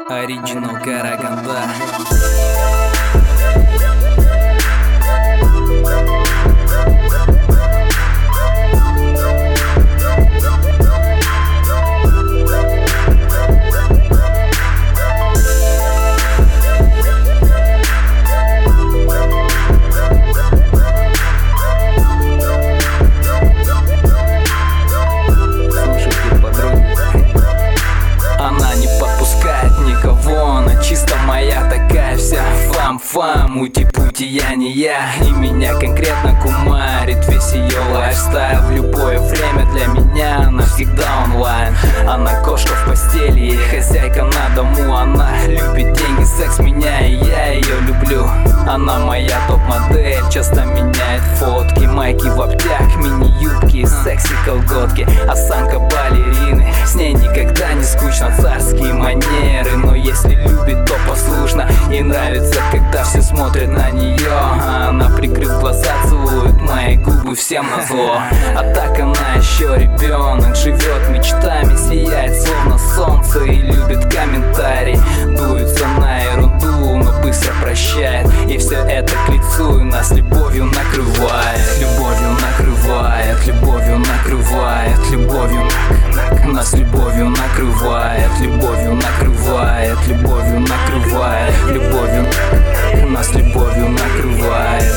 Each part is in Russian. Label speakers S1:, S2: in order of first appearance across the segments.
S1: Original Караганда. Чисто моя такая вся фам-фам, ути-пути, я не я. И меня конкретно кумарит весь ее лайфстайл. В любое время для меня она всегда онлайн. Она кошка в постели и хозяйка на дому. Она любит деньги, секс, меня, и я ее люблю. Она моя топ-модель, часто меняет фотки. Майки в обтяг, мини-юбки, секси-колготки. Осанка балерины, с ней никогда не скучно. Царские манеры, но если любит, то послушно. И нравится, когда все смотрят на нее. А она, прикрыв глаза, целует мои губы всем назло. А так она еще ребенок, живет мечтами, сияет словно солнце и любит комментарии. Дуется на ерунду, но быстро прощает. И все это к лицу, и нас любовью накрывает. Любовью накрывает, любовью накрывает, любовью нас любовью накрывает, любовью накрывает, любовью накрывает, любовью нас любовью накрывает.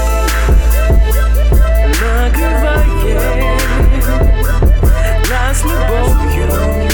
S2: Накрывает нас любовью.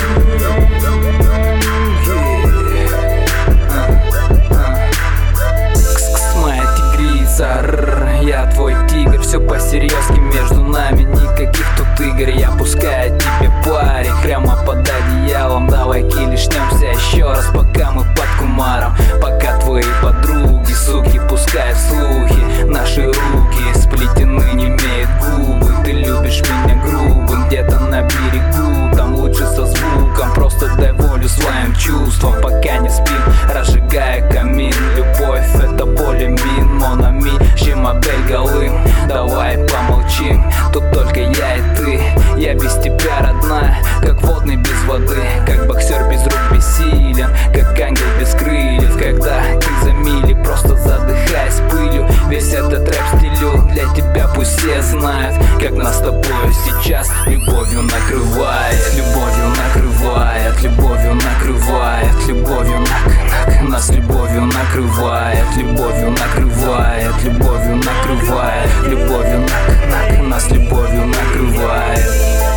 S1: Кс-кс, моя тигрица, я твой тигр. Все по-серьезки между нами, никаких тут игр. Я пускаю тебе парень прямо под одеялом. Давай-ки лишнемся еще раз, пока мы под кумаром. Пока твои подруги, суки, пускают слухи. Наши руки сплетены, не имеют губы. Ты любишь меня грубым, где-то на берегу. Там лучше со звуком, просто дай волю своим чувствам. Пока не спим, разжигая камин. Любовь — это более мин, монами, Шимабель голым. Давай помолчим, тут только я и ты. Я без тебя, родная, как водный без воды. Как боксер без рук бессилен, как ангел без крыльев. Когда ты за мили, просто задыхаясь пылью. Весь этот рэп стилю для тебя, пусть все знают, как нас с тобой сейчас любовью накрывает. Любовью накрывает, любовью накрывает, любовью нас любовью накрывает, любовью накрывает, любовью накрывает, любовью нас любовью накрывает.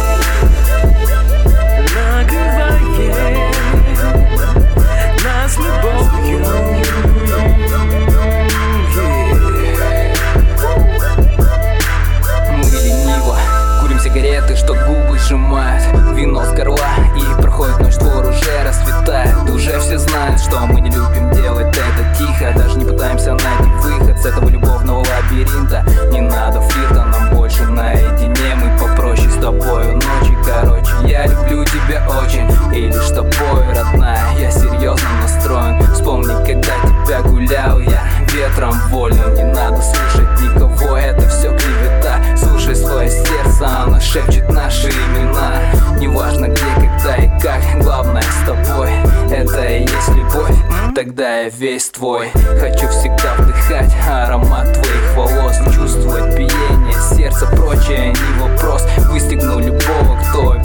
S2: Накрывает нас любовью.
S1: Мы лениво курим сигареты, что губы сжимают. Вино с горла, и проходит ночь, двор уже расцветает. Уже все знают, что мы не любим делать это тихо. Даже не пытаемся найти выход с этого любовного лабиринта. Не надо флирта, нам больше наедине. Мы попроще с тобою ночи. Короче, я люблю тебя очень, и лишь с тобой, родная, я серьезно настроен. Вспомни, когда тебя гулял я ветром вольным. Не надо слушать никого, это все клевета. Слушай свое сердце, оно шепчет наши имена. Неважно где, когда и как, главное с тобой. Это и есть любовь, тогда я весь твой. Хочу всегда вдыхать аромат твоих волос, чувствовать биение сердца, прочее не вопрос. Выстегну любого, кто